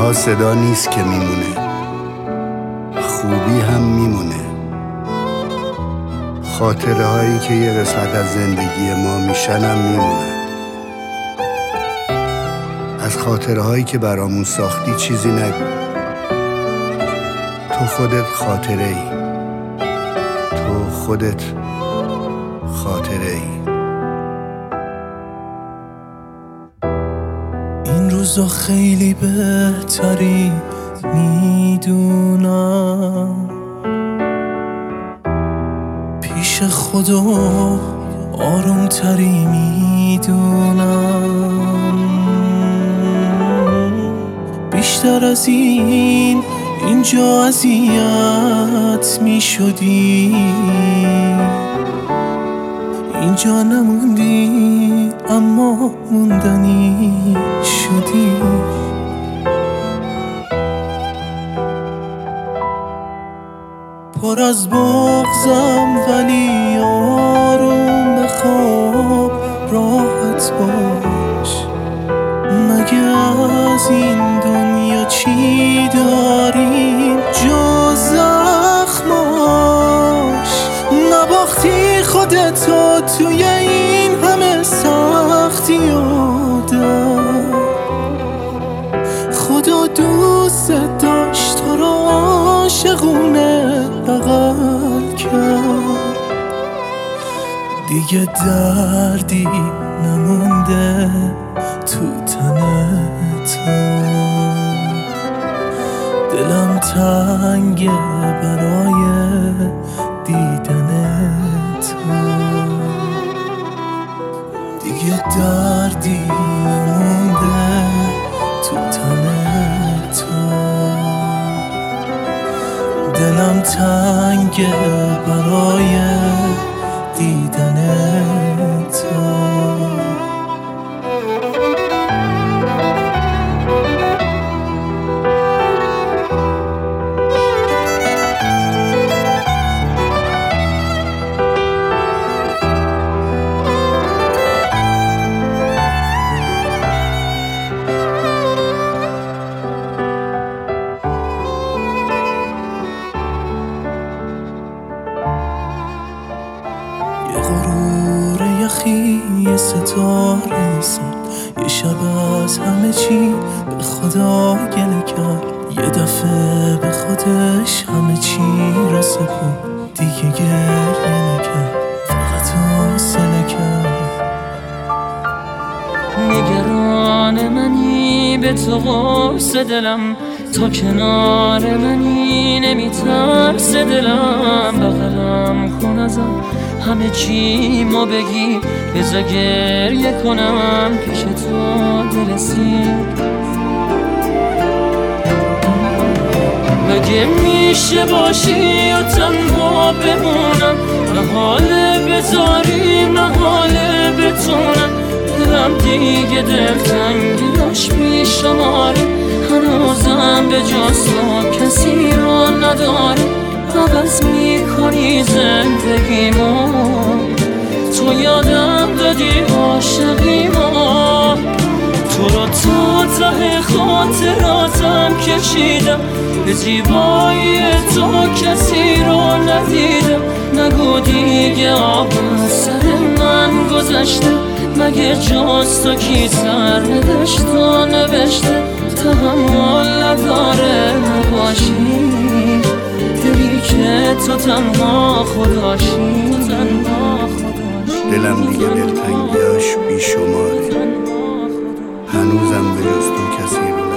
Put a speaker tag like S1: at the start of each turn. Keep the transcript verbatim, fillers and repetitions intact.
S1: ها صدا نیست که میمونه، خوبی هم میمونه. خاطره هایی که یه قسمت از زندگی ما میشن هم میمونه. از خاطره هایی که برامون ساختی چیزی نگو. تو خودت خاطره ای، تو خودت خاطره ای.
S2: این روزا خیلی بهتری میدونم، پیش خدا آروم تری میدونم. بیشتر از این اینجا اذیت میشدی، اینجا نموندی اما موندنی شدی. پر از بغضم ولی آروم بخواب، راحت باش. مگه از این دنیا چی داریم جز زخماش؟ نباختی خودتو توی این همه سختی آدم. خدا دوست داشت تو رو عاشقونه بغل کرد. دیگه دردی نمونده تو تن تو، دلم تنگه برای دیدن تو. دیگه دردی نمونده تو تن تو، دلم تنگه برای دیدن تو. یه غرور یخی، یه ستاره ساد، یه شب از همه چی به خدا گله کرد. یه دفعه به خودش همه چی را سپرد، دیگه گریه نکرد، فقط حوصله کرد.
S3: نگران منی به تو قرص دلم، تو کنار منی نمیترس دلم. بغلم کن ازم همه چی ما بگی، بذار گریه کنم پیش تو برسید. مگه میشه باشی و تنها بمونم، نه حاله بذاریم نه حاله بتونم. دلم دیگه دلتنگیش میشماره، هنوزم به جز تو کسی رو نداره. عوض میکنی زندگیمو، تو یادم دادی عاشقیمو. تو رو تا ته خاطراتم کشیدم، به زیبایی تو کسی رو ندیدم. نگو دیگه آب از سر من گذشته، مگه جز تو کی سر نداشت و نوشته. تحمل نداره نباشی، دلی که تو تنها خداشی.
S1: دلم دیگه دلتنگیاش بیشماره، هنوزم به جز تو کسی رو